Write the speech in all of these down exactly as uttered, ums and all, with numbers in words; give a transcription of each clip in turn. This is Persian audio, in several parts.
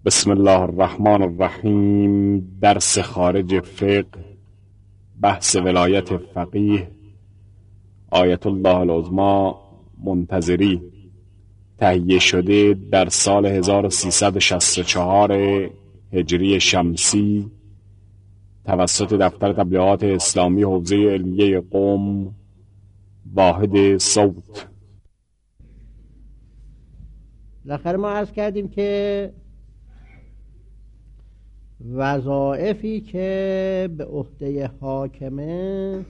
بسم الله الرحمن الرحیم. درس خارج فقه، بحث ولایت فقیه آیت الله العظمی منتظری، تهیه شده در سال هزار و سیصد و شصت و چهار هجری شمسی توسط دفتر تبلیغات اسلامی حوزه علمیه قم، واحد صوت. بالاخره ما عرض کردیم که وظایفی که به عهده حاکمه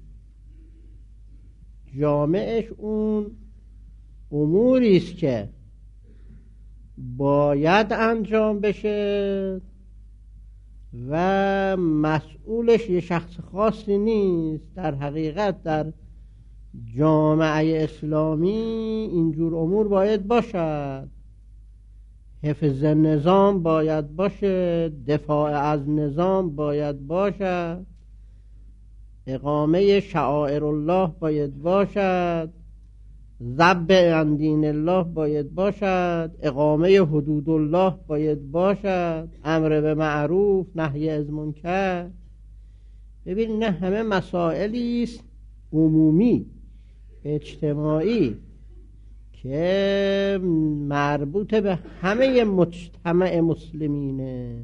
جامعش اون اموری است که باید انجام بشه و مسئولش یه شخص خاصی نیست. در حقیقت در جامعه اسلامی اینجور امور باید باشد. حفظ نظام باید باشه، دفاع از نظام باید باشد، اقامه شعائر الله باید باشد، ذب عن دین الله باید باشد، اقامه حدود الله باید باشد، امر به معروف نهی از منکر. ببین نه همه مسائلی است عمومی اجتماعی که مربوط به همه مجتمع مسلمینه.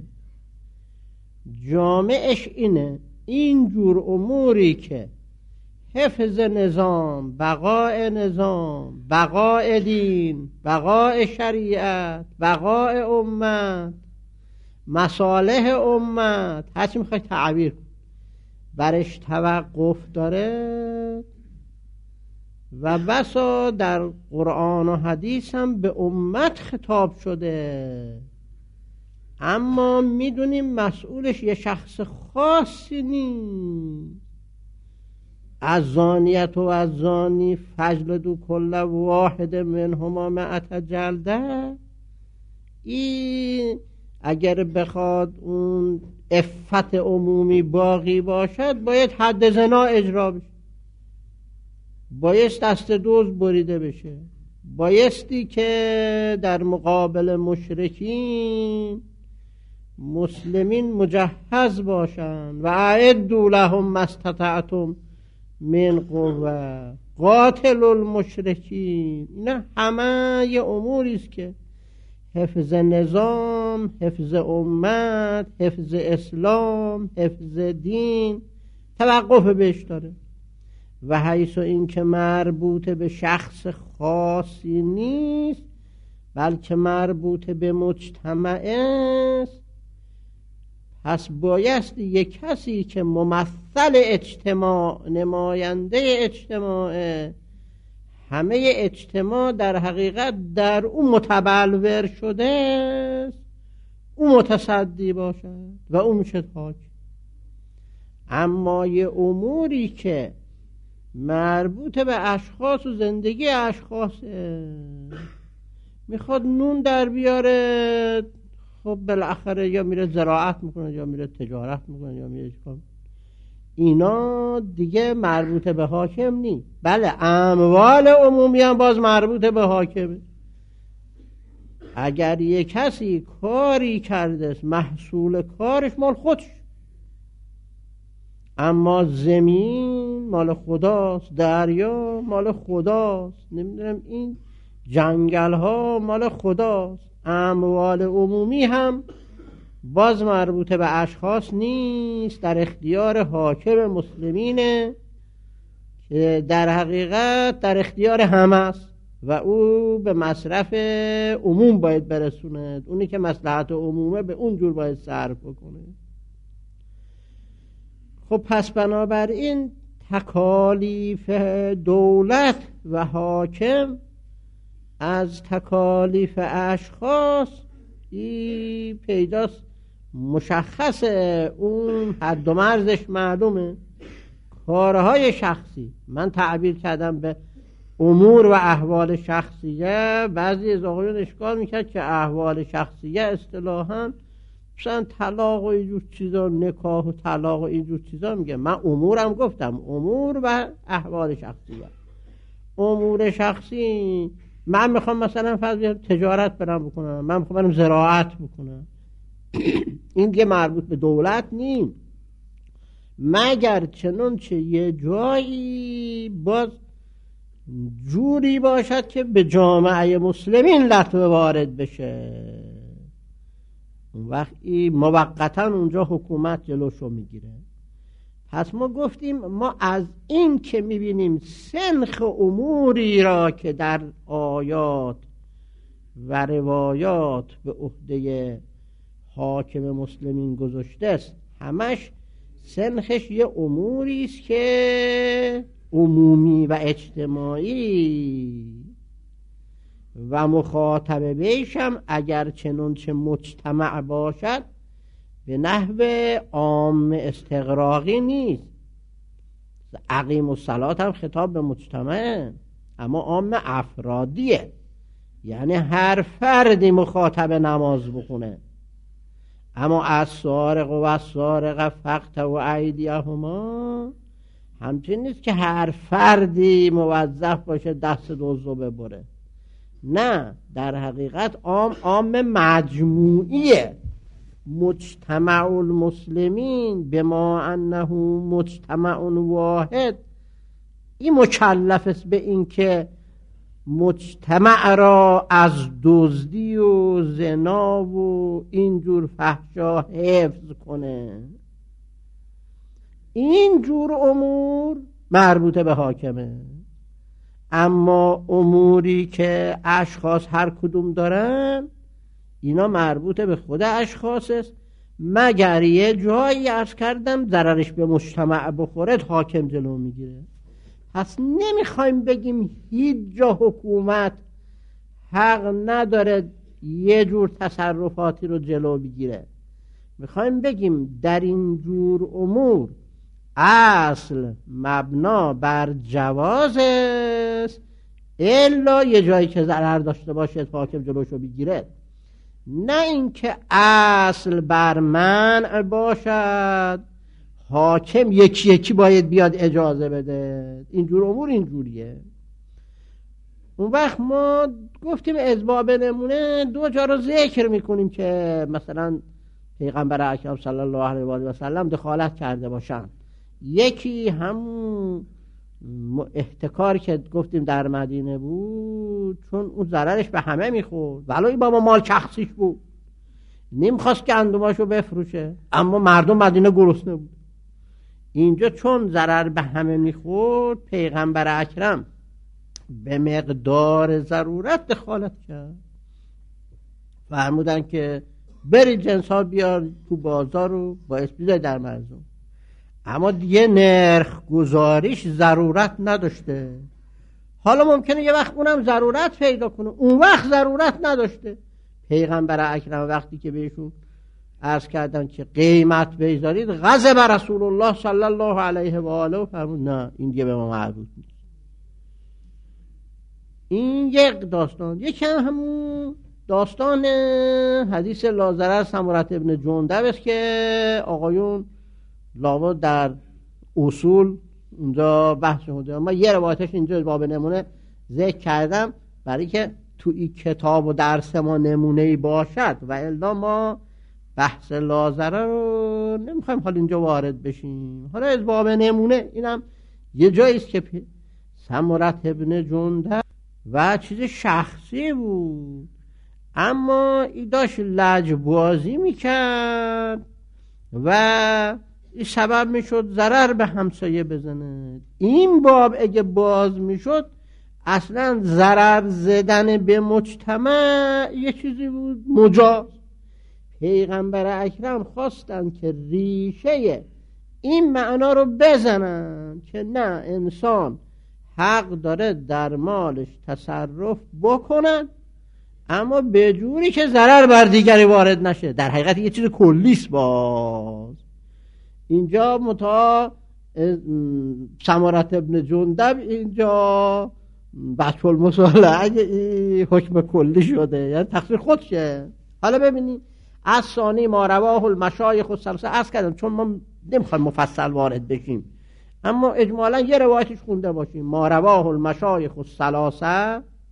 جامعش اینه این جور اموری که حفظ نظام، بقاء نظام، بقاء دین، بقاء شریعت، بقاء امت، مصالح امت، هرچی میخوای تعبیر برش توقف داره. و بسا در قرآن و حدیث هم به امت خطاب شده، اما میدونیم مسئولش یه شخص خاصی نیست. از زانیت و از زانی فجلدوا کل واحد منهما مئة جلده. این اگر بخواد اون عفت عمومی باقی باشد باید حد زنا اجرا بشه، بایست دست دوز بریده بشه، بایستی که در مقابل مشرکین مسلمین مجهز باشن و اعدوا لهم ما استطعتم من قوه قاتل المشرکین. اینا همه یه اموری است که حفظ نظام، حفظ امت، حفظ اسلام، حفظ دین توقف بهش داره. و حیث این که مربوط به شخص خاصی نیست بلکه مربوط به مجتمع است، پس بایستی یک کسی که ممثل اجتماع، نماینده اجتماع، همه اجتماع در حقیقت در اون متبلور شده است، اون متصدی باشد و اون میشه حاکم. اما یه اموری که مربوط به اشخاص و زندگی اشخاص میخواد نون در بیاره، خب بالاخره یا میره زراعت میکنه یا میره تجارت میکنه یا میره چیکار. اینا دیگه مربوط به حاکم نیست. بله اموال عمومی هم باز مربوط به حاکمه. اگر یک کسی کاری کرده محصول کارش مال خودش، اما زمین مال خداست، دریا مال خداست، نمیدونم این جنگل ها مال خداست. اموال عمومی هم باز مربوط به اشخاص نیست، در اختیار حاکم مسلمینه که در حقیقت در اختیار همه است و او به مصرف عموم باید برسونه. اونی که مصلحت عمومه به اون جور باید صرف بکنه. خب پس بنابراین تکالیف دولت و حاکم از تکالیف اشخاص این پیداست، مشخص، اون حد و مرزش معلومه. کارهای شخصی من تعبیر کردم به امور و احوال شخصیه. بعضی از آقایون اشکال میکرد که احوال شخصیه اصطلاحاً مثلا طلاق و اینجور چیزا، نکاح و طلاق و اینجور چیزا میگه. من امورم گفتم امور و احوال شخصیه. امور شخصی من میخوام مثلا فرض تجارت برم بکنم، من میخوام برم زراعت بکنم، این دیگه مربوط به دولت نیست، مگر چنانچه یه جایی باز جوری باشد که به جامعه مسلمین لطمه وارد بشه، اون وقتی موقتا اونجا حکومت جلوشو میگیره. پس ما گفتیم ما از این که میبینیم سنخ اموری را که در آیات و روایات به عهده حاکم مسلمین گذاشته است، همش سنخش یه اموری است که عمومی و اجتماعی و مخاطب بیش هم اگر چنانچه مجتمع باشد به نحو عام استغراقی نیست. اقیم الصلات هم خطاب به مجتمع، اما عام افرادیه، یعنی هر فردی مخاطب نماز بخونه. اما از سارق و سارق فقط و ایدیهما همچنین نیست که هر فردی موظف باشه دست دزدو ببره، نه، در حقیقت عام عام مجموعیه. مجتمع المسلمین بما انه مجتمع واحد، این مکلف است به این که مجتمع را از دزدی و زنا و اینجور فحشا حفظ کنه. اینجور امور مربوط به حاکمه، اما اموری که اشخاص هر کدوم دارن اینا مربوط به خود اشخاص است، مگر یه جایی عرض کردم ضررش به مجتمع بخوره حاکم جلو میگیره. پس نمیخوایم بگیم هیچ جا حکومت حق نداره یه جور تصرفاتی رو جلو بگیره، میخوایم بگیم در این جور امور اصل مبنا بر جواز است، الا یه جایی که ضرر داشته باشه حاکم جلوشو بگیره، نه اینکه اصل بر منع باشد حاکم یکی یکی باید بیاد اجازه بده. اینجور امور اینجوریه. اون وقت ما گفتیم اسباب نمونه دو جا رو ذکر میکنیم که مثلا پیغمبر اکرم صلی الله علیه و سلم دخالت کرده باشن. یکی همون احتکار که گفتیم در مدینه بود، چون اون ضررش به همه میخورد، ولو بابا مال شخصیش بود، نمیخواست که اندوماشو بفروشه، اما مردم مدینه گرسنه بود. اینجا چون ضرر به همه میخورد، پیغمبر اکرم به مقدار ضرورت دخالت کرد، فرمودن که بری جنس ها بیار تو بازار رو باعث بیزای در مردم، اما دیگه نرخ گذاریش ضرورت نداشته. حالا ممکنه یه وقت اونم ضرورت پیدا کنه، اون وقت ضرورت نداشته. پیغمبر اکرم وقتی که بهشون عرض کردن که قیمت بذارید، غضب رسول الله صلی الله علیه و آله فرمود نه، این دیگه به ما مربوط نیست. این یک داستان. یکی همون داستان حدیث لاضرر سمرة ابن جندب است که آقایون لابد در اصول اونجا بحث شده. ما یه روایتش اینجا باب نمونه ذکر کردم برای که تو این کتاب و درس ما نمونه‌ای باشد، و الا ما بحث لاضرر رو نمیخوایم حال اینجا وارد بشیم. حالا از باب نمونه اینم یه جاییست که سمرة ابن جندب و چیز شخصی بود، اما این داشت لجبازی میکرد و این سبب میشد ضرر به همسایه بزنه. این باب اگه باز میشد اصلا ضرر زدن به مجتمع یه چیزی بود مجاز. پیغمبر اکرم خواستن که ریشه این معنا رو بزنن که نه، انسان حق داره در مالش تصرف بکنن، اما به جوری که ضرر بر دیگری وارد نشه. در حقیقت یه چیز کلیست. باز اینجا متا سمرة ابن جندب اینجا بچه المصالحه اگه این حکم کلی شده، یعنی تقصیر خودشه. حالا ببینید از ثانی ما رواه المشایخ الثلاثه عرض کردم، چون ما نمیخوایم مفصل وارد بشیم، اما اجمالا یه روایتش خونده باشیم. ما رواه المشایخ الثلاثه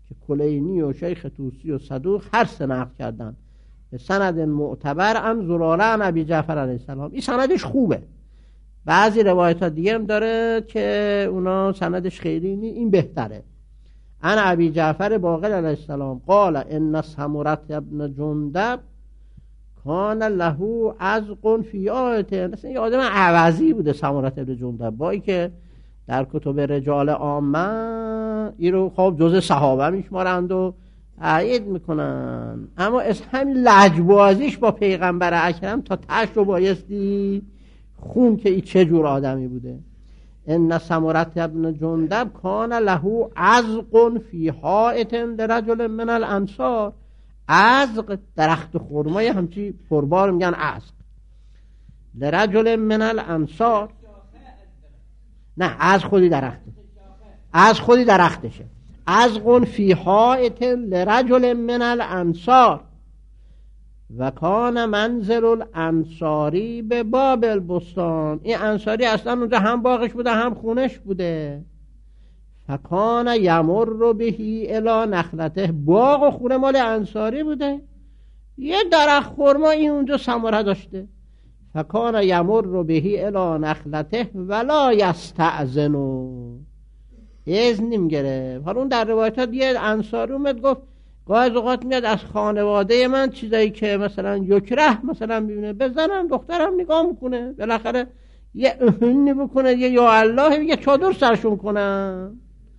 که کلینی و شیخ طوسی و صدوق هر سه نقل کردن به سند معتبر ان زراره ان ابی جعفر علیه السلام. این سندش خوبه. بعضی روایت ها دیگه هم داره که اونا سندش خیلی نی، این بهتره. ان ابی جعفر باقر علیه السلام قال ان سمرة ابن جندب کان له عزق فی آیته. مثلا یه آدم عوضی بوده سمرة ابن جندب، با این که در کتب رجال عامه این رو خب جز صحابه میشمارند و عید میکنن، اما از همین لجبازیش با پیغمبر اکرم تا تش رو بایستی خون که این چه جور آدمی بوده. ان سمرة ابن جندب کان له عزق فی حائط لرجل من الانصار. عزق درخت خرمای همچی پربار میگن عزق. لرجل من الانصار، نه از خودی درخته، از خودی درختشه. عزق فی حائط لرجل من الانصار و کان منزل الانصاری به باب البستان. این انصاری اصلا اونجا هم باغش بوده هم خونش بوده. فکان یمر بهی الی نخلته، باغ و خونه مال انصاری بوده. یه درخت خرما این اونجا ثمره داشته. فکان یمر بهی الی نخلته ولا یستأذنو، اذن نمیگیره. حالا اون در روایات یه انصاری اومد گفت گاهی اوقات میاد از خانواده من چیزایی که مثلا یکره مثلا میبینه بزنم، دخترم نگاه میکنه، بالاخره یه اهنی بکنه یه یا الله یه چادر سرشون کنم.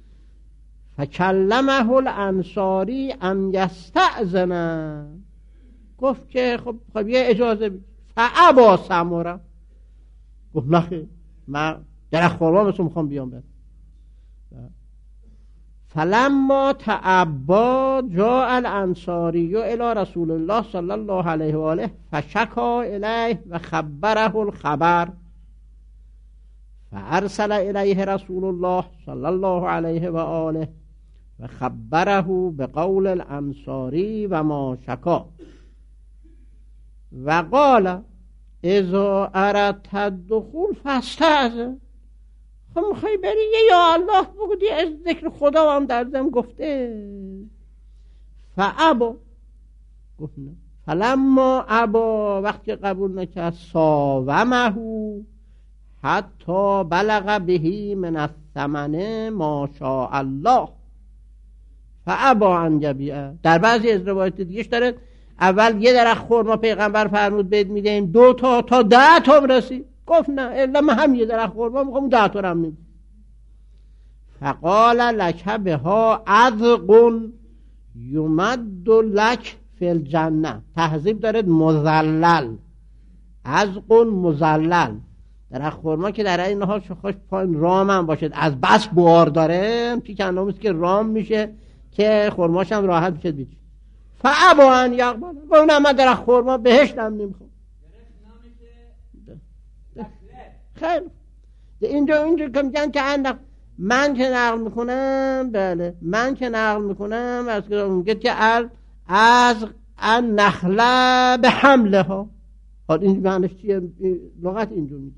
فکلمه الانصاری ان یستأذن، گفت که خب خب یه اجازه بید. فابا سمره، گفت نخیر من درخت خرما مثل میخوام بیام برم. فلما تعبا جاء الانصاری الى رسول الله صلی الله علیه و آله فشکا الیه و خبره الخبر فارسل الیه رسول الله صلی الله علیه و آله و خبره بقول الانصاری و ما شکا و قال اذا اردت الدخول فاستأذن. خب میخوای بری یه یا الله بگو دیگه، از ذکر خدا هم در دم گفته. فابا، گفت نه. فلما ابا، وقتی قبول نکرد، ساومه حتی بلغ بهی من الثمن ما شاء الله فابا ان یبیعه. در بعضی از روایت دیگهش داره اول یه درخت خرما پیغمبر فرمود بهت میدیم، دو تا تا ده تا رسید. گفت نه الا من هم یه درخت خرما میخوام ده تا رم نیم. فقال لک بها عذق یمد لک فی الجنه. تهذیب داره مذلل، عذق مذلل، درخت خرما که در این حال خوش پایین رام هم باشد، از بس بار داره پیک اندامیست که رام میشه که خرماش هم راحت میشه بیچ. فابا ان یقبل، و اونم من درخت خرما بهشتم نمیخوام. خیلی اینجا اینجا که میگن که اندق من که نقل میکنم، بله من که نقل میکنم از که میگه که از ان نخله به حمله ها. حالا این معنیش چیه؟ لغت اینجا میگه.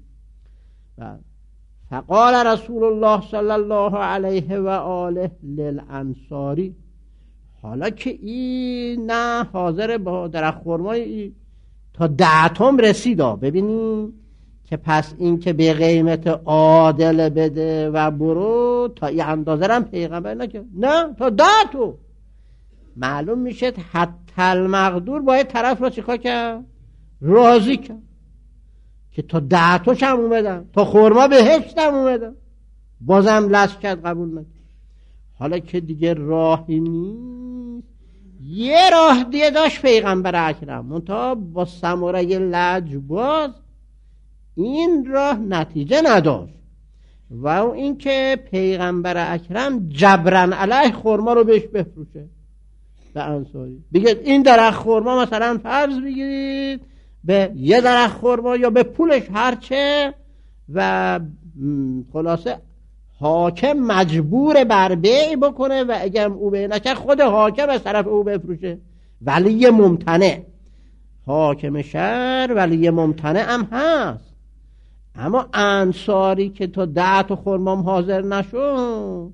فقال رسول الله صلی الله علیه و آله للانصاری، حالا که این نه حاضر با درخت خرمای تا دهتم رسیدا، ببینیم که پس این که به قیمت عادل بده و برو تا این اندازه هم پیغمبر نکرد، نه تا ده تو. معلوم میشه حتی المقدور باید طرف را چیکار کرد؟ راضی کرد که تا ده توش هم اومدن، تا خرما بهشت هم اومدن، بازم لش کرد قبول نکرد. حالا که دیگه راهی نیست، یه راه دیگه داشت پیغمبر اکرم، منتها با سمره لجباز این راه نتیجه نداشت، و اون این که پیغمبر اکرم جبران علیه خرما رو بهش بفروشه به انصاری. بگید این درخت خرما مثلا فرض بگیرید به یه درخت خرما یا به پولش هرچه، و خلاصه حاکم مجبور بر بیع بکنه و اگر او بیع نکرد خود حاکم از طرف او بفروشه. ولی ممتنع، حاکم شهر ولی ممتنع هم هست. اما انصاری که تا ده تا خرمام حاضر نشد،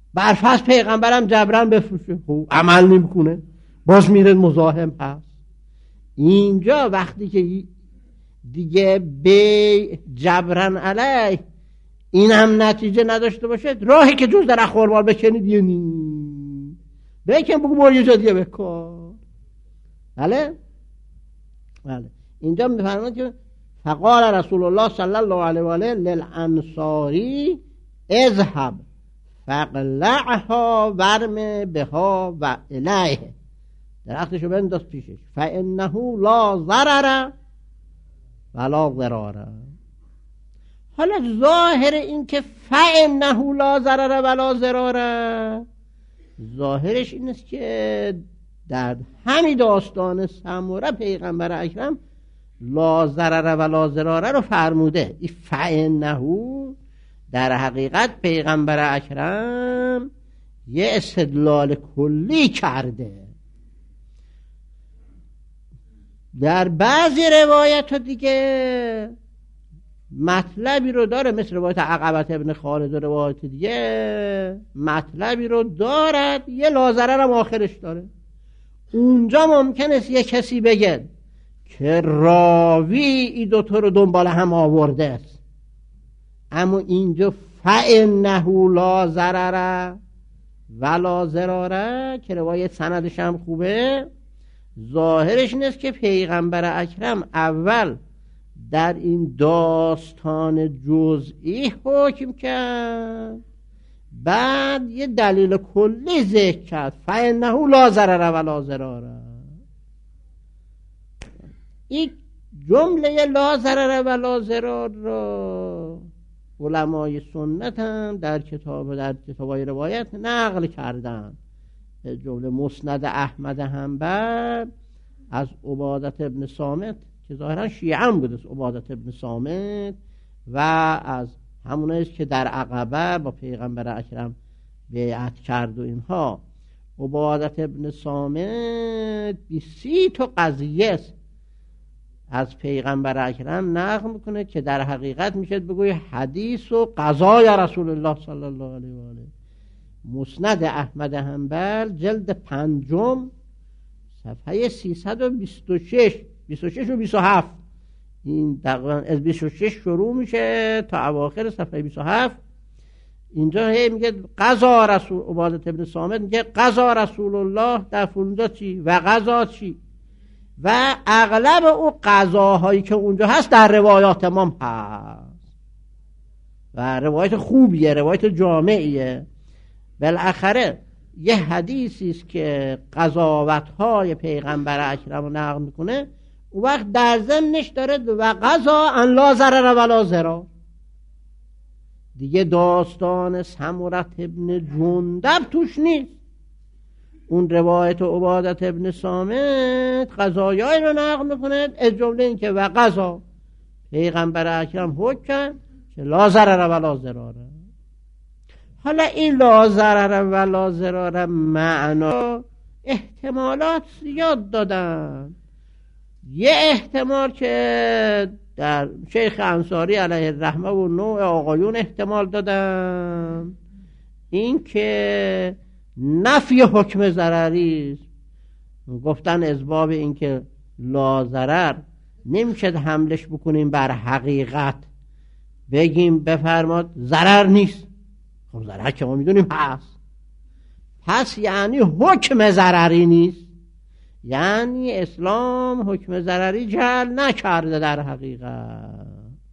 برفرض پیغمبرم جبران بفروشه، خب عمل نمیکنه، باز میره مزاحم هست. اینجا وقتی که دیگه به جبران علیه این هم نتیجه نداشته باشه، راهی که جز در اخبار بکنید یه نیم بکن، بگو بار یه جا دیگه بکن. بله بله. اینجا میفرماید که فقال رسول الله صلی الله علیه و آله للانصاری اذهب فقلعها ورم بها و الیه، درختشو بنداز پیشش، فانه لا ضرر ولا ضرار. حالا ظاهر این که فانه لا ضرر ولا ضرار، ظاهرش این است که در همین داستان سموره پیغمبر اکرم لا ضرر ولا ضرار رو فرموده. این فانه در حقیقت پیغمبر اکرم یه استدلال کلی کرده. در بعضی روایت ها دیگه مطلبی رو داره، مثل روایت عقبت ابن خالد و روایت دیگه مطلبی رو دارد، یه لا ضرر هم آخرش داره. اونجا ممکن است یه کسی بگه که راوی این دوتا رو دنبال هم آورده است، اما اینجا فانه لا ضرر ولا ضرار که روایت سندش هم خوبه، ظاهرش این است که پیغمبر اکرم اول در این داستان جزئی حکم کرد، بعد یه دلیل کلی ذکر کرد، فانه لا ضرر ولا ضرار. این جمله لا ضرر ولا ضرار را علمای سنت هم در کتاب در کتابای روایت نقل کردن. جمله مسند احمد حنبل از عبادت ابن صامت که ظاهرا شیعه هم بوده، عبادت ابن صامت، و از همونایست که در عقبه با پیغمبر اکرم بیعت کرد و اینها. عبادت ابن صامت بیسی تا قضیه از پیغمبر اکرم نقل میکنه که در حقیقت میشه بگوی حدیث و قضای رسول الله صلی الله علیه و آله. مسند احمد حنبل جلد پنجم صفحه سیصد و بیست و شش بیست و شش و بیست و هفت، این تقریبا از بیست و شش شروع میشه تا اواخر صفحه بیست و هفت. اینجا هی میگه قضا رسول عبادت ابن صامت میگه قضا رسول الله در فلانجا چی و قضا چی، و اغلب او قضاهایی که اونجا هست در روایات امام هست و روایت خوبیه، روایت جامعیه. بالاخره یه حدیثی است که قضاوت‌های پیغمبر اکرم رو نقل میکنه، اون وقت در ضمنش داره و قضا ان لا ضرر ولا ضرار. دیگه داستان سمرة ابن جندب توش نیست. اون روایت عبادت ابن صامت قضایایی رو نقل میکنه، از جمله این که و قضا پیغمبر اکرم حکم کرد که لا ضرر ولا ضرار. حالا این لا ضرر ولا ضرار معنا احتمالات زیاد دادن. یه احتمال که در شیخ انصاری علیه الرحمه و نوع آقایون احتمال دادن، این که نفی حکم ضرری است. گفتن از باب این که لا ضرر نمیشه حملش بکنیم بر حقیقت، بگیم بفرماد ضرر نیست. خب ضرر که ما میدونیم هست، پس یعنی حکم ضرری نیست، یعنی اسلام حکم ضرری جعل نکرده در حقیقت،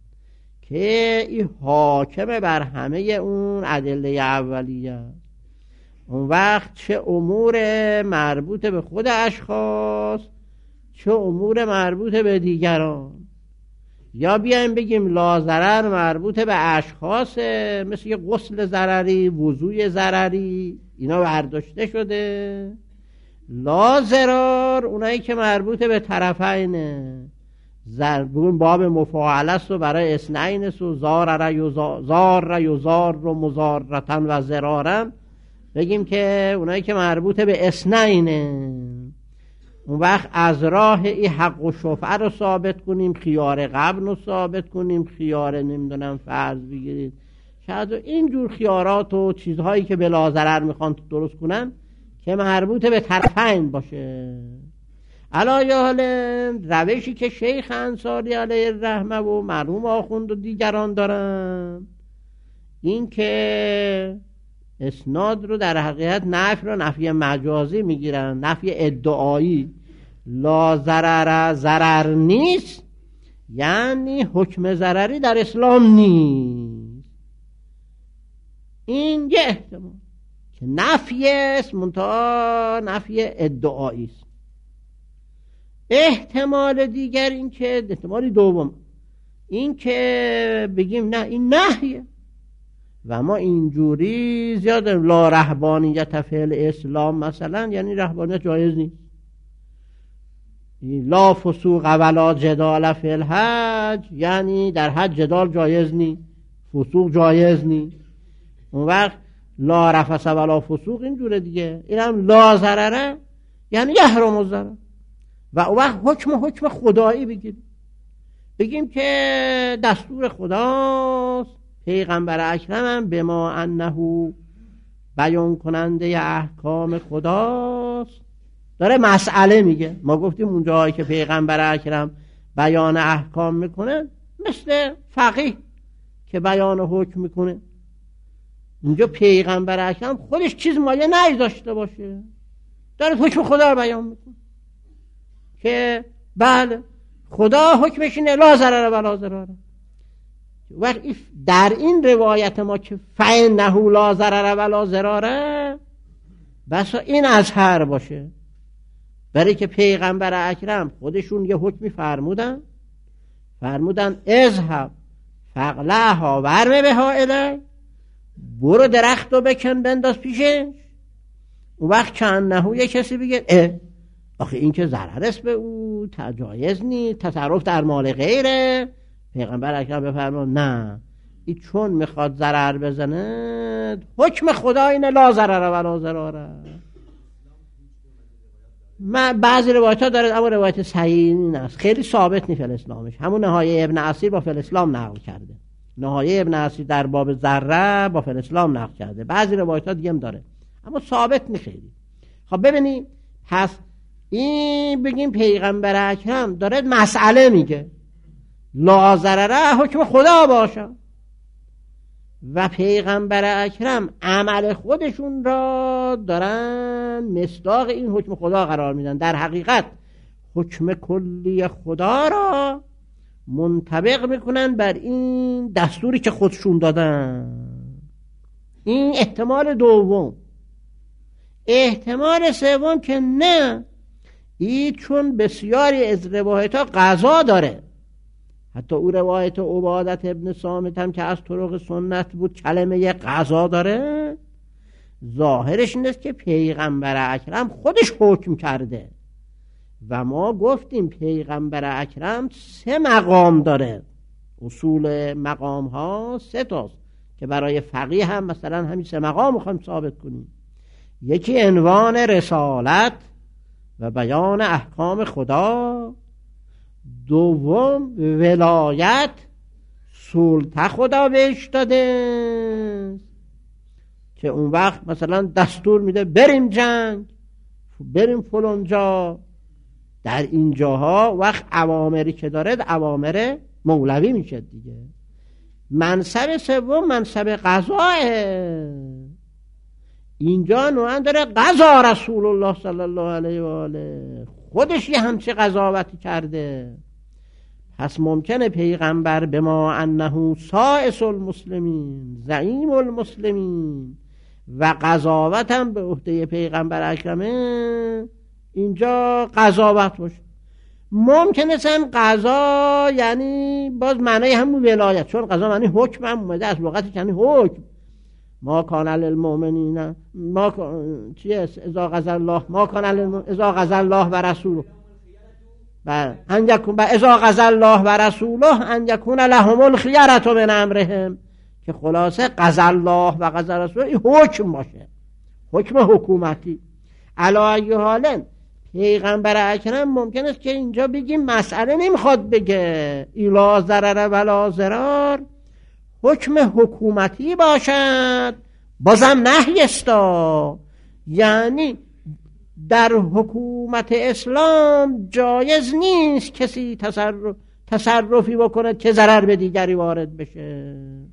که این حاکم بر همه اون ادله اولیه. اون وقت چه امور مربوط به خود اشخاص، چه امور مربوط به دیگران، یا بیایم بگیم لا ضرر مربوط به اشخاص، مثل یه غسل ضرری، وضوء ضرری، اینا برداشته شده. لا ضرر اونایی که مربوط به طرفینه، ضربون باب مفاعله است و برای اثنین است و زار یزار یزار رو مزارتن و ضرارن، بگیم که اونایی که مربوط به اثنینه. اون وقت از راه این حق و شفعه رو ثابت کنیم، خیار قبل رو ثابت کنیم، خیار نمیدونم فرض بگیرید شاید اینجور خیارات و چیزهایی که بلا ضرر میخوان درست کنن که مربوط به طرفین باشه. علی حال روشی که شیخ انصاری علیه الرحمه و مرحوم آخوند و دیگران دارن این که اسناد رو در حقیقت نفی رو نفی مجازی میگیرن، نفی ادعایی. لا ضرر ضرر نیست یعنی حکم ضرری در اسلام نیست. این یه احتمال که نفی است منتها نفی ادعایی است. احتمال دیگر این که احتمال دوم این که بگیم نه این نهیه و ما اینجوری زیاد لا رهبانیت فعل اسلام مثلا یعنی رهبانیت جایز نیست. لا فسوق ولا جدال فی الحج یعنی در حج جدال جایز نیست، فسوق جایز نیست. اون وقت لا رفث ولا فسوق اینجوره دیگه. اینم لا ضرره یعنی یحرم الضرر و اون وقت حکم حکم خدایی بگیریم بگیم که دستور خداست، پیغمبر اکرم به ما انه بیان کننده احکام خداست داره مسئله میگه. ما گفتیم اونجایی که پیغمبر اکرم بیان احکام میکنه مثل فقیه که بیان حکم میکنه، اونجا پیغمبر اکرم خودش چیز مایه نهی داشته باشه داره حکم خدا رو بیان میکنه که بله خدا حکمش اینه لا ضرر ولا ضرر. وقت در این روایت ما که فإنه لا ضرر ولا ضرر بس این اظهر باشه، برای که پیغمبر اکرم خودشون یه حکمی فرمودن فرمودن اذهب فقلعها ورمه بها الی، برو درخت رو بکن بنداز پیشش. اون وقت چند یه کسی بگه اه آخه این که ضرر است به او جایز نیست، تصرف در مال غیره. پیغمبر اکرم بفرمود نه این چون میخواد ضرر بزنه حکم خدا اینه لا ضرر ولا ضرر. ما بعضی روایت ها داره اما روایت صحیح نیست، خیلی ثابت نیست فی اسلامش. همون نهایه ابن اسیر با فی اسلام نقل کرده، نهایه ابن اسیر در باب ذره با فی اسلام نقل کرده. بعضی روایت ها دیگه هم داره اما ثابت نیست خیلی. خب ببینید پس این بگیم پیغمبر اکرم داره مسئله میگه لا ضرر حکم خدا باشه و پیغمبر اکرم عمل خودشون را دارن مصداق این حکم خدا قرار میدن. در حقیقت حکم کلی خدا را منطبق میکنن بر این دستوری که خودشون دادن. این احتمال دوم. احتمال سوم که نه این چون بسیاری از روایت ها قضا داره، حتی او روایت عبادت ابن صامت هم که از طرق سنت بود کلمه قضا داره، ظاهرش این است که پیغمبر اکرم خودش حکم کرده و ما گفتیم پیغمبر اکرم سه مقام داره. اصول مقام ها سه تاست که برای فقیه هم مثلا همین سه مقام میخوایم ثابت کنیم. یکی عنوان رسالت و بیان احکام خدا، دوم ولایت سلطه خدا بهش داده که اون وقت مثلا دستور میده بریم جنگ، بریم فلان جا. در این جاها وقت اوامری که داره اوامر مولوی میشه دیگه. منصب سوم منصب قضاه، اینجا نوعا داره قضا رسول الله صلی الله علیه و آله خودش یه همچه قضاوتی کرده. پس ممکنه پیغمبر به ما انه سائس المسلمین زعیم المسلمین و قضاوت هم به عهده پیغمبر اکرمه اینجا قضاوت باشه. ممکنه سن قضا یعنی باز معنی همون ولایت، چون قضا معنی حکم هم اومده از لغت یعنی حکم. ما کان للمؤمنین ما چیه اذا قضى الله ما کان اذا قضى الله و رسوله و ان یکون و اذا قضى الله و رسوله ان یکون لهم الخیرة من امرهم، که خلاصه قضى الله و قضى رسوله این حکم باشه، حکم حکومتی. علی ای حال پیغمبر اکرم ممکن است که اینجا بگیم مسئله نمیخواد بگه لا ضرر ولا ضرر، حکم حکومتی باشد بازم نهی استا، یعنی در حکومت اسلام جایز نیست کسی تصرف تصرفی بکنه که ضرر به دیگری وارد بشه.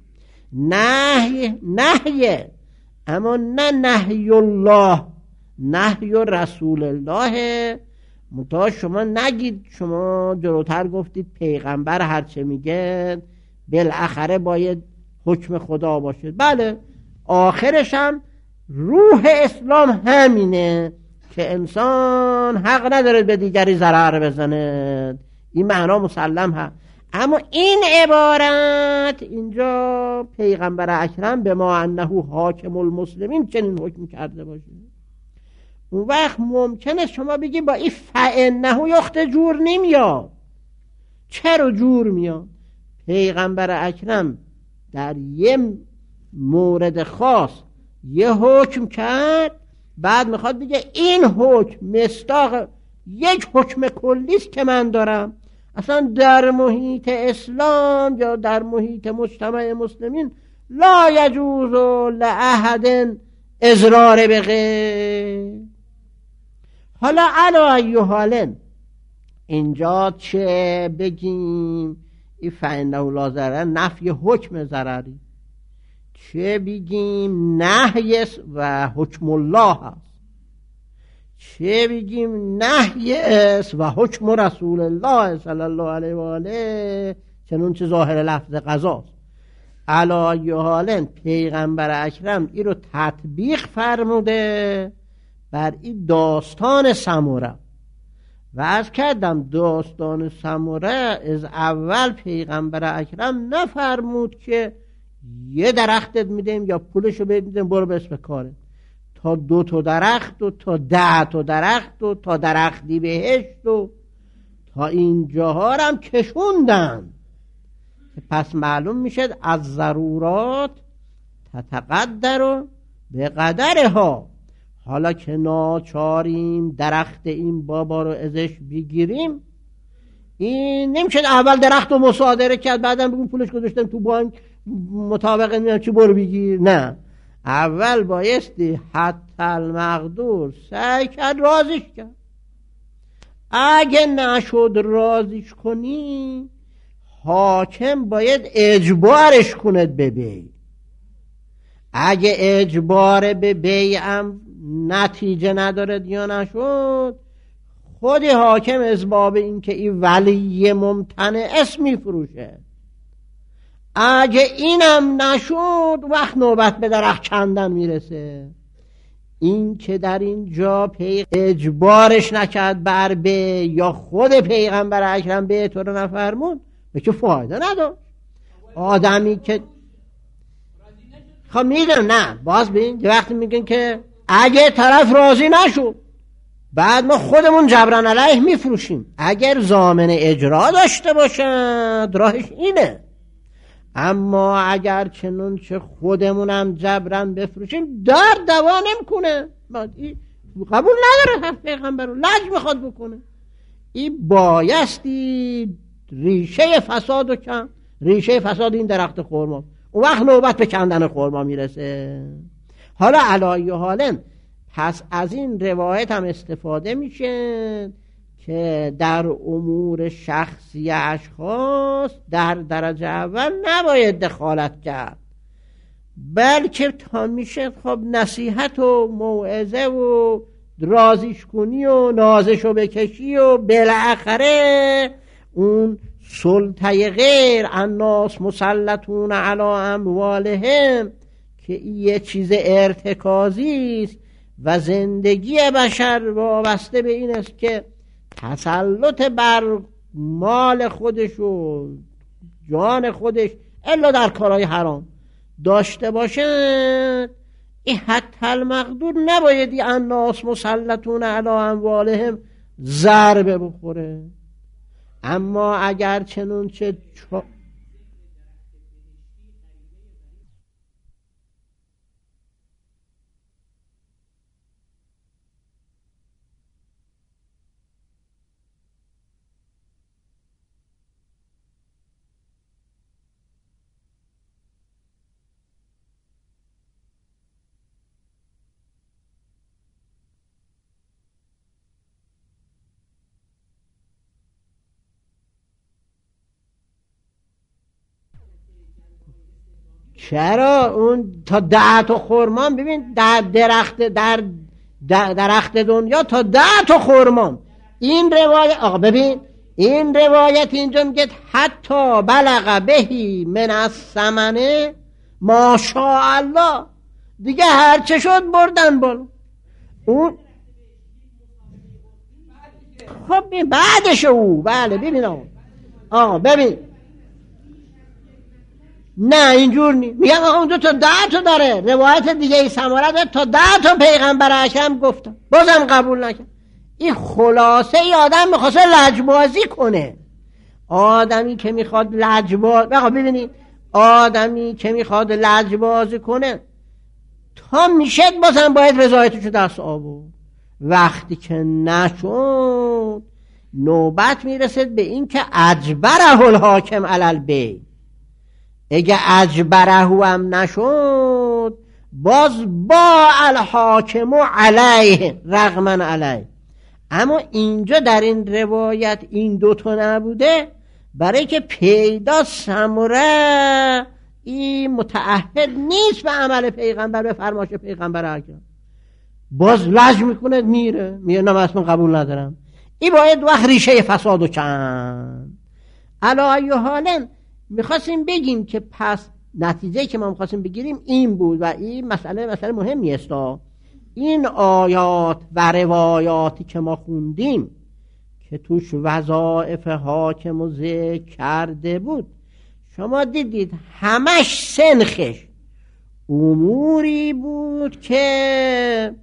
نهی نهیه، اما نه نهی الله، نهی رسول الله. منتها شما نگید، شما جلوتر گفتید پیغمبر هرچه میگه بالاخره باید حکم خدا باشه. بله، آخرش هم روح اسلام همینه که انسان حق نداره به دیگری ضرر بزنه، این معنا مسلم هست. اما این عبارت اینجا پیغمبر اکرم به ما انه حاکم المسلمین چنین حکم کرده باشه، اون وقت ممکنه شما بگی با این فانه یخت جور نمیاد. چرا جور میاد؟ پیغمبر اکرم در یه مورد خاص یه حکم کرد، بعد میخواد بگه این حکم مصداق یک حکم کلیست که من دارم. اصلا در محیط اسلام یا در محیط مجتمع مسلمین لا یجوز لأحد اضرار به غیر. حالا علا ای حالن اینجا چه بگیم؟ این فانه لا ضرر نفی حکم ضرری، چه بگیم نهی و حکم الله هست، چه بگیم نهی و حکم رسول الله صلی الله علیه و آله، چنون چه ظاهر لفظ قضاست. علا ای حالن پیغمبر اکرم این رو تطبیق فرموده بر این داستان سموره. و از کردم داستان سموره از اول پیغمبر اکرم نفرمود که یه درختت میدیم یا پولشو بهت میدیم برو به اسم کاره، تا دو تا درخت و تا ده تا درخت و تا درختی بهشت و تا اینجاها هم کشوندن. پس معلوم میشه از ضرورات تتقدر و به قدرها. حالا که ناچاریم درخت این بابا رو ازش بگیریم، این نمیشه اول درخت رو مصادره کرد بعدم بگیم پولش گذاشتم تو بانک مطابق نمیم چی برو بگیر. نه، اول بایستی حتی المقدور سعی کرد رازیش کرد. اگه نشد رازیش کنی، حاکم باید اجبارش کند به بیع. اگه اجبار به بیعم نتیجه ندارد یا نشد، خود حاکم از باب این که این ولی ممتنع اسم میفروشه. اگه اینم نشد، وقت نوبت به درخت کندن میرسه. این که در اینجا پی اجبارش نکرد بر به، یا خود پیغمبر اکرم به تو رو نفرمود، به که فایده نداشت. آدمی که خب میدونم نه باز بین یه وقتی میگن که اگه طرف راضی نشد، بعد ما خودمون جبران علیه میفروشیم. اگر ضامن اجرا داشته باشد راهش اینه. اما اگر چنون چه خودمونم جبران بفروشیم در دوا نمیکنه، قبول نداره حرف پیغمبر رو، لج میخواد بکنه. این بایستی ریشه فساد و کن ریشه فساد این درخت خرما، اون وقت نوبت به کندن خرما میرسه. حالا علی حالن پس از این روایت هم استفاده میشه که در امور شخصی اشخاص در درجه اول نباید دخالت کرد، بلکه تا میشه خب نصیحت و موعظه و رازیش کنی و نازشو بکشی و بالاخره اون سلطه غیر الناس مسلطون علی اموالهم که یه چیز ارتکازی است و زندگی بشر وابسته به این است که تسلط بر مال خودش و جان خودش الا در کارهای حرام داشته باشند. این حتی المقدور نباید این الناس مسلطون علی اموالهم ضربه بخوره. اما اگر چنون چه چو... چرا اون تا ده تا خرمان، ببین در درخت در درخت دنیا تا ده تا خرمان. این روایت آقا ببین این روایت اینجا میگه حتی بلغ بهی من الثمنه ماشاءالله، دیگه هر چه شد بردن بالا. اون خب بعدش او بله ببین آقا آقا ببین نه اینجور نیست. میگم آقا اونجا تا ده تا داره، روایت دیگه ای سماره داره تا ده تا پیغمبر اکرم گفتن بازم قبول نکرد. این خلاصه ای آدم میخواسته لجبازی کنه. آدمی که میخواد لجباز آقا ببینید آدمی که میخواد لجبازی کنه تا میشه بازم باید رضایتشو دست آورد. وقتی که نشد نوبت میرسد به این که اجبره الحاکم علی البیع. اگه اجبره هم نشد باز با الحاکم علیه رغما علیه. اما اینجا در این روایت این دوتا نبوده، برای که پیدا سمره این متعهد نیست به عمل پیغمبر، به فرمایش پیغمبر اکرم، باز لج میکنه میره میره نه اصلا قبول ندارم. این باید وقت ریشه فساد و چند علی حالن میخواستیم بگیم که پس نتیجه که ما میخواستیم بگیریم این بود و این مسئله مسئله مهمی است. این آیات و روایاتی که ما خوندیم که توش وظایف حاکم و ذکر کرده بود، شما دیدید همش سنخش اموری بود که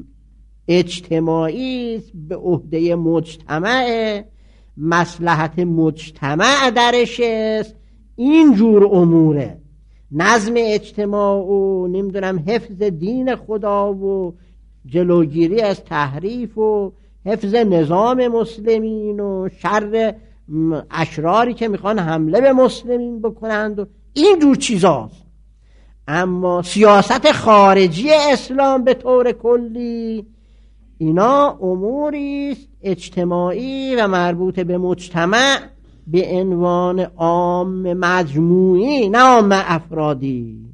اجتماعی به عهده مجتمع، مصلحت مجتمع درش است. اینجور اموره، نظم اجتماع و نمیدونم حفظ دین خدا و جلوگیری از تحریف و حفظ نظام مسلمین و شر اشراری که میخوان حمله به مسلمین بکنند و اینجور چیزاست. اما سیاست خارجی اسلام به طور کلی اینا اموری است اجتماعی و مربوط به مجتمع به عنوان عام مجموعی نه عام افرادی.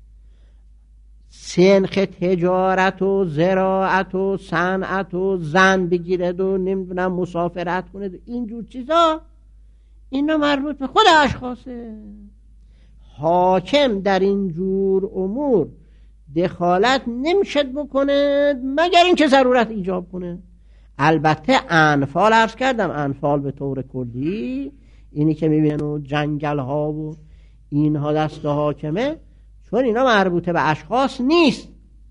سنخ تجارت و زراعت و صنعت و زن بگیرد و نمیدونم مسافرت کنه اینجور چیزا اینا مربوط به خود اشخاصه. حاکم در اینجور امور دخالت نمیشد بکنه مگر اینکه ضرورت ایجاب کنه. البته انفال عرض کردم، انفال به طور کلی اینی که میبینن و جنگل ها و اینها دست حاکمه، چون اینا مربوطه به اشخاص نیست.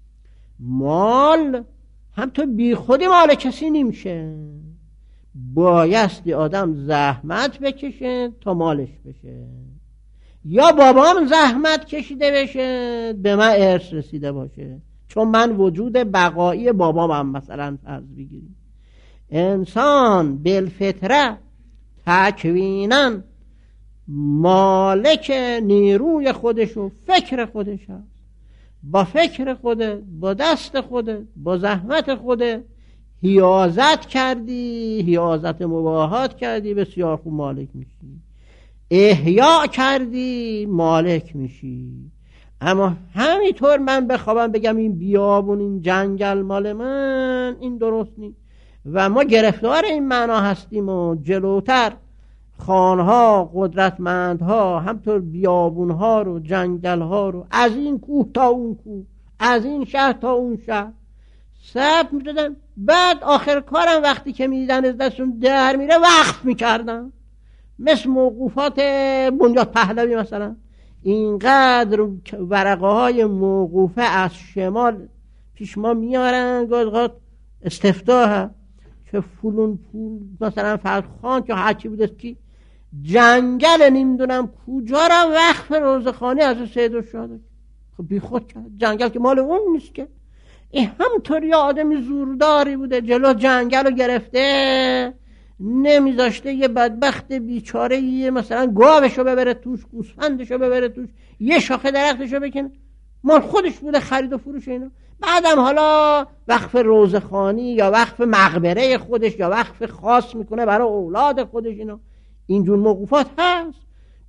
مال هم تو بی خودی مال کسی نمیشه، بایستی آدم زحمت بکشه تا مالش بشه، یا بابام زحمت کشیده بشه به من ارث رسیده باشه، چون من وجود بقایی بابامم مثلا فرض بگیریم. انسان بالفطره تکویناً مالک نیروی خودش و فکر خودش هست. با فکر خوده، با دست خوده، با زحمت خوده حیازت کردی، حیازت مباهات کردی، بسیار خوب مالک میشی. احیا کردی مالک میشی. اما همینطور من بخوابم بگم این بیابون این جنگل مال من، این درست نیست و ما گرفتار این معنا هستیم و جلوتر خانها، قدرتمندها همطور بیابونها رو، جنگلها رو از این کوه تا اون کوه، از این شهر تا اون شهر ثبت میدادن. بعد آخر کارم وقتی که میدیدن از دستشون در میره وقف میکردن، مثل موقوفات بنیاد پهلوی مثلا. اینقدر ورقه های موقوفه از شمال پیش ما میارن، گاهی استفتاح که فلون پول مثلا فرد خان که هرچی بوده که جنگل نمیدونم کجا را وقف روزخانی از سید و شاده. خب بی خود کرد، جنگل که مال اون نیست که. این همطوری آدمی زورداری بوده جلو جنگل رو گرفته، نمیذاشته یه بدبخت بیچاره یه مثلا گاوشو ببره توش، گوسفندشو ببره توش، یه شاخه درختشو بکنه، مال خودش بوده، خرید و فروش اینا. بعدم حالا وقف روزخانی یا وقف مقبره خودش یا وقف خاص میکنه برای اولاد خودش. اینا اینجور موقوفات هست.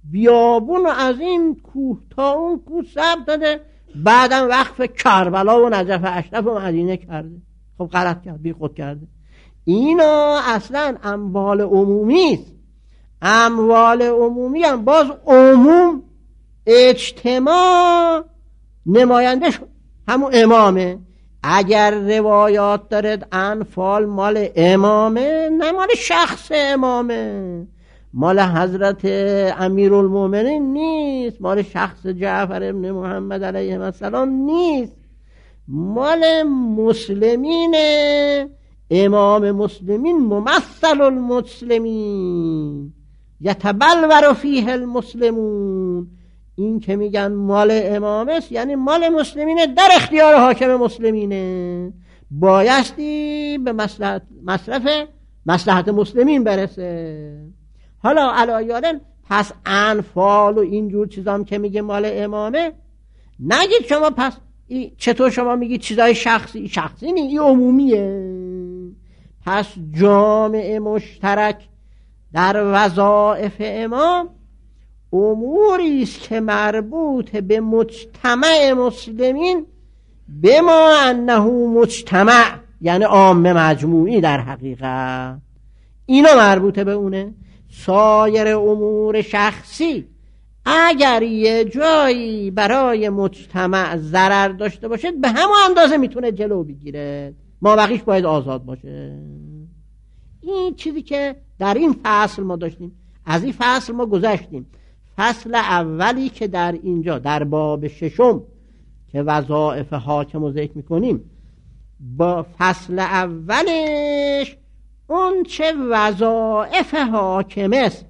بیابون از این کوه تا اون کوه ثبت داده، بعدم وقف کربلا و نجف اشرف و مدینه کرده. خب غلط کرد، بی خود کرده. اینا اصلا اموال عمومی است. اموال عمومی هم باز عموم اجتماع نماینده شد، همون امامه. اگر روایات دارد انفال مال امامه، نه مال شخص امامه، مال حضرت امیرالمومنین نیست، مال شخص جعفر ابن محمد علیه السلام نیست، مال مسلمین. امام مسلمین ممثل المسلمین یتبلور فیه المسلمون. این که میگن مال امام است یعنی مال مسلمینه، در اختیار حاکم مسلمینه، بایستی به مصلحت مصرف مصلحت مسلمین برسه. حالا علایالن پس انفال و اینجور چیزام که میگه مال امامه، نگید شما پس چطور شما میگید چیزای شخصی شخصی نی، این عمومیه. پس جامعه مشترک در وظایف امام اموری است که مربوط به مجتمع مسلمین، به ما انه مجتمع یعنی عامه مجموعی در حقیقت، اینا مربوطه به اونه. سایر امور شخصی اگر یه جایی برای مجتمع ضرر داشته باشد به همون اندازه میتونه جلو بگیره، ما بقیش باید آزاد باشه. این چیزی که در این فصل ما داشتیم، از این فصل ما گذشتیم. فصل اولی که در اینجا در باب ششم که وظایف حاکم رو ذکر میکنیم، با فصل اولش اون چه وظایف حاکم است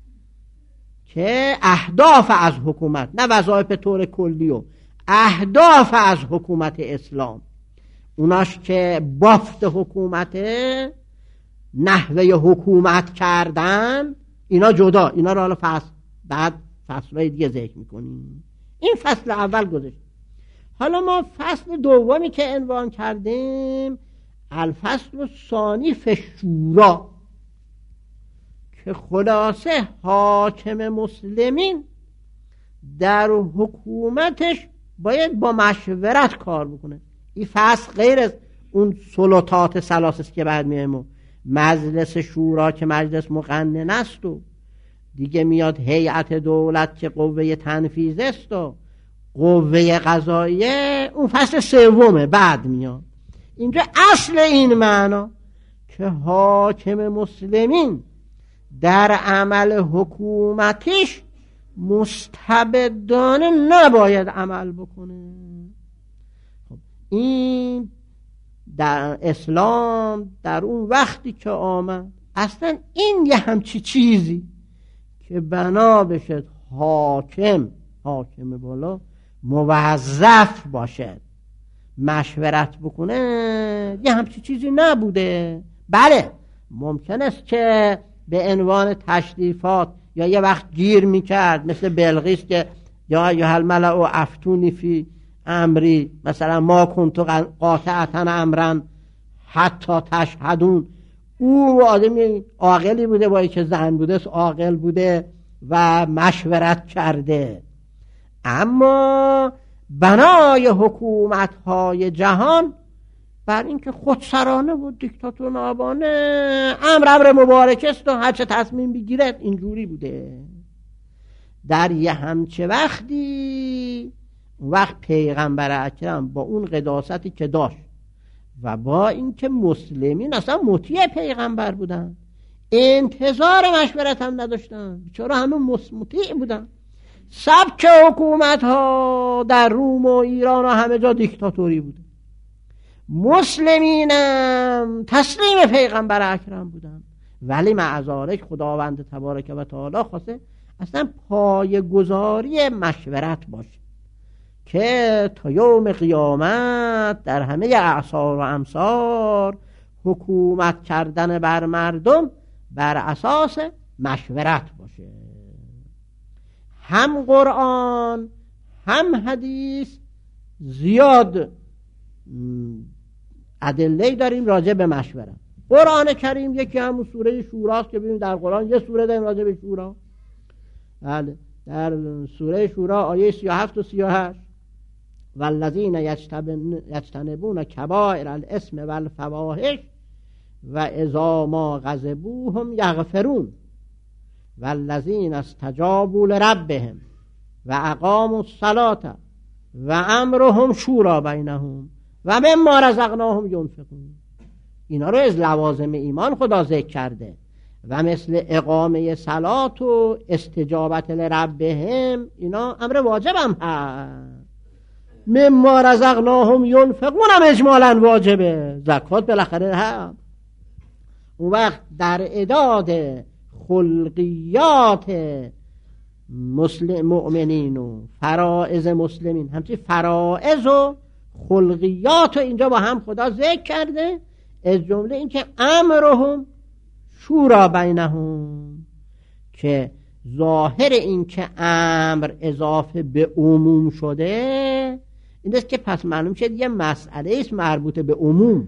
که اهداف از حکومت، نه وظایف طور کلی، و اهداف از حکومت اسلام، اوناش که بافت حکومته، نحوه حکومت کردن، اینا جدا، اینا رو حالا فصل بعد فصلهای دیگه ذکر میکنیم. این فصل اول گذشت. حالا ما فصل دومی که عنوان کردیم الفصل الثانی فی الشورا، که خلاصه حاکم مسلمین در حکومتش باید با مشورت کار بکنه. این فصل غیر از اون سلطات ثلاثه که بعد میایم، مجلس شورا که مجلس مقنن است و دیگه میاد هیئت دولت که قوه تنفیذ است و قوه قضاییه، اون فصل سومه بعد میاد. اینجا اصل این معنا که حاکم مسلمین در عمل حکومتش مستبدانه نباید عمل بکنه. خب این در اسلام در اون وقتی که آمد اصلا این یه همچی چیزی که بنا بشد حاکم حاکم بالا موظف باشد مشورت بکنه، یه همچی چیزی نبوده. بله ممکن است که به عنوان تشریفات یا یه وقت گیر میکرد، مثل بلقیس که یا ایها الملأ افتونی فی امری، مثلا ما کنت قاطعتا امرا حتی تشهدون. او آدمی عاقلی بوده، با که زن بوده عاقل بوده و مشورت کرده. اما بنای حکومت‌های جهان بر اینکه خودسرانه و دیکتاتورانه امر امر مبارک است و هر چه تصمیم بگیرد اینجوری بوده. در یه همچه وقتی وقت پیغمبر اکرم با اون قداستی که داشت و با اینکه مسلمین اصلا مطیع پیغمبر بودن، انتظار مشورت هم نداشتن، بیچاره همه مطیع بودن. سبک حکومت ها در روم و ایران و همه جا دیکتاتوری بوده. مسلمینم تسلیم پیغمبر اکرم بودن، ولی معذارک خداوند تبارک و تعالی خواسته اصلا پایه‌گذاری مشورت باشه که تا یوم قیامت در همه اعصار و امصار حکومت کردن بر مردم بر اساس مشورت باشه. هم قرآن هم حدیث زیاد ادله داریم راجع به مشورت. قرآن کریم یکی همون سوره شوراست که ببینیم در قرآن یه سوره داریم راجع به شورا. بله در سوره شورا آیه سی و هفت و سی و هشت والذین یجتنبون کبائر الاسم والفواحش و اذا ما غضبوا هم یغفرون والذین استجابوا لربهم و اقاموا الصلاة و امرهم شورا بینهم و مما رزقناهم ینفقون. اینا رو از لوازم ایمان خدا ذکر کرده و مثل اقامه صلات و استجابت لربهم اینا امر واجب هم هست. مما رزقناهم ینفقون هم اجمالا واجبه، زکات بالاخره هست. اون وقت در اعداد خلقیات مسلم مؤمنین و فرائض مسلمین همچنین فرائض و خلقیات و اینجا با هم خدا ذکر کرده، از جمله این که امرهم شورا بینهم، که ظاهر این که امر اضافه به عموم شده این است که پس معلوم شد یه مسئله است مربوط به عموم.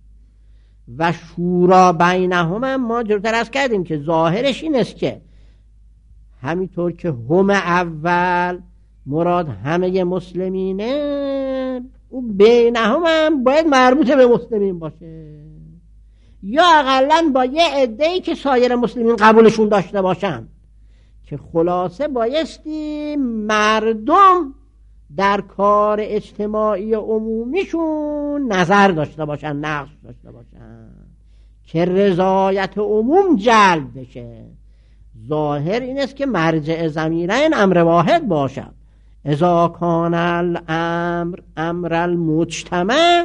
و شورا بینهم هم ما جلوتر عرض کردیم که ظاهرش این است که همینطور که هم اول مراد همه مسلمینه، او بینهم هم باید مربوط به مسلمین باشه، یا اقلن با یه عده‌ای که سایر مسلمین قبولشون داشته باشن، که خلاصه بایستی مردم در کار اجتماعی عمومیشون نظر داشته باشن، نقش داشته باشن که رضایت عموم جلب بشه. ظاهر این است که مرجع ضمیرین امر واحد باشد. اذا کان الامر امر المجتمع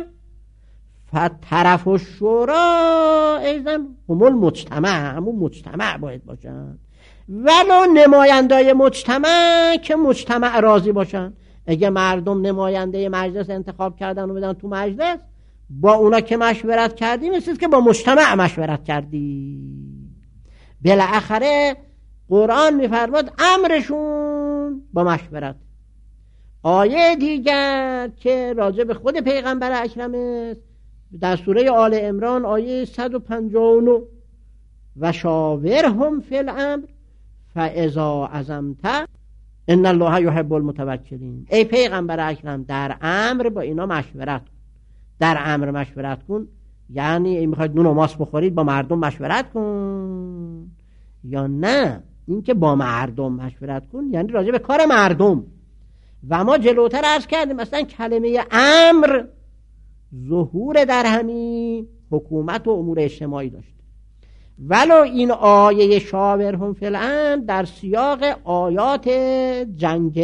فطرف الشورا ایضا هم المجتمع، همون مجتمع باید باشن، ولو نمایندای مجتمع که مجتمع راضی باشن. اگه مردم نماینده مجلس انتخاب کردن و بدن تو مجلس، با اونا که مشورت کردی مثل که با مجتمع مشورت کردی. بالاخره قرآن میفرماد امرشون با مشورت. آیه دیگر که راجع به خود پیغمبر اکرم است در سوره آل عمران آیه صد و پنجاه و نه و شاورهم فی الامر فاذا عزمت ان الله یحب المتوکلین. ای پیغمبر اکرم در امر با اینا مشورت کن. در امر مشورت کن یعنی ای میخواید نون و ماست بخورید با مردم مشورت کن، یا نه اینکه با مردم مشورت کن یعنی راجع به کار مردم. و ما جلوتر عرض کردیم مثلا کلمه امر ظهور در همین حکومت و امور اجتماعی داشت، ولو این آیه شاورهم فی الامر در سیاق آیات جنگ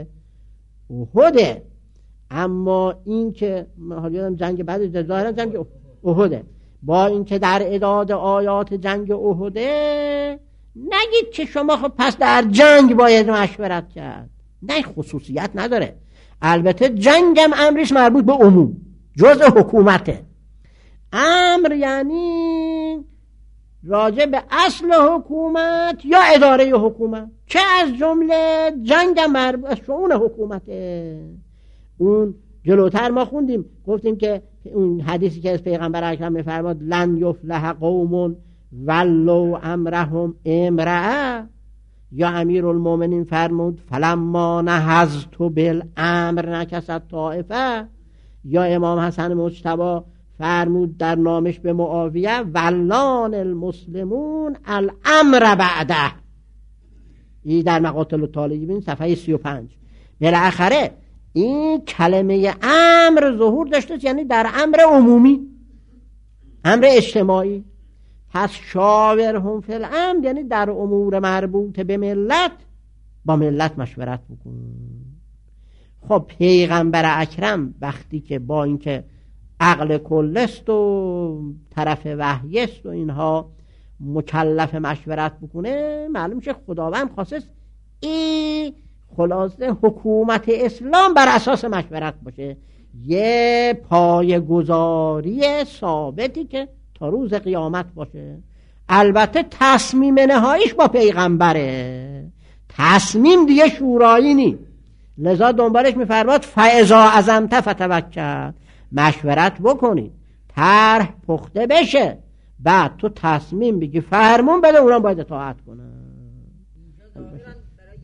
احد، اما این که حالا جنگ بعد ظاهرا جنگ احد، با این که در اعداد آیات جنگ احد نگید که شما خب پس در جنگ باید مشورت کرد، نه خصوصیت نداره. البته جنگم امرش مربوط به عموم جزء حکومته. امر یعنی راجع به اصل حکومت یا اداره حکومت، که از جمله جنگم مربوط به شؤون حکومته. اون جلوتر ما خوندیم گفتیم که اون حدیثی که از پیغمبر اکرم میفرماد لن یفلح قوم ولو امرهم امرأه، یا امیر المومنین فرمود فلما نهضت بالامر نکست طائفه، یا امام حسن مجتبی فرمود در نامش به معاویه ولان المسلمون الامر بعده. این در مقاتل الطالبین صفحه سی و پنج. بالاخره این کلمه امر ظهور داشته، یعنی در امر عمومی، امر اجتماعی. پس شاورهم فی الامر یعنی در امور مربوط به ملت با ملت مشورت بکن. خب پیغمبر اکرم وقتی که با اینکه عقل کلست و طرف وحی است و اینها مکلف مشورت بکنه، معلوم شه خداوند خواسته این خلاصه حکومت اسلام بر اساس مشورت باشه، یه پایه‌گذاری ثابتی که تا روز قیامت باشه. البته تصمیم نهاییش با پیغمبره، تصمیم دیگه شورایی نی، لذا دنبالش میفرماد فاذا عزمت فتوکل، مشورت بکنید طرح پخته بشه، بعد تو تصمیم بگی فرمون بده، اونا باید اطاعت کنن.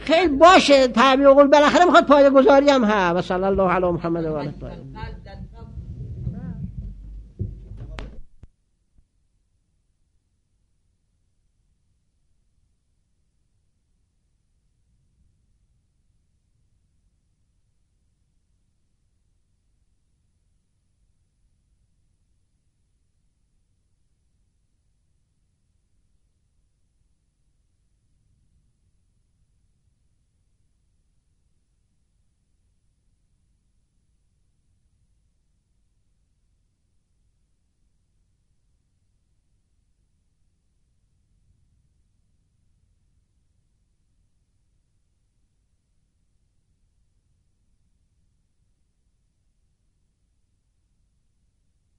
خیلی باشه تعبیر قول بالاخره میخواد پایه گذاری هم ها و صلی الله علی محمد و آله الطاهرین.